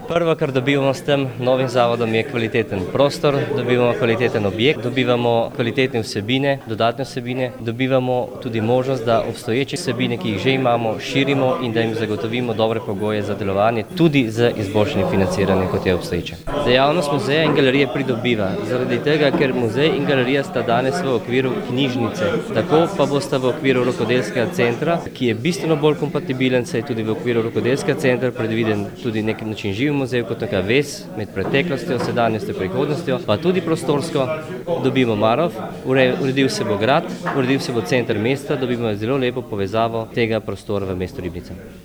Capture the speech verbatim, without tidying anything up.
Prvo, kar dobivamo s tem novim zavodom, je kvaliteten prostor, dobivamo kvaliteten objekt, dobivamo kvalitetne vsebine, dodatne vsebine, dobivamo tudi možnost, da obstoječe vsebine, ki jih že imamo, širimo in da jim zagotovimo dobre pogoje za delovanje, tudi z izboljšanim financiranjem, kot je obstoječe. Dejavnost muzeja in galerije pridobiva, zaradi tega, ker muzej in galerija sta danes v okviru knjižnice, tako pa bosta v okviru rokodelskega centra, ki je bistveno bolj kompatibilen, saj je tudi v okviru rokodelskega centra predviden tudi nek način živi muzej kot neka vez med preteklostjo, sedanjostjo, prihodnostjo, pa tudi prostorsko. Dobimo Marof, uredil se bo grad, uredil se bo center mesta, dobimo zelo lepo povezavo tega prostora v mestu Ribnica.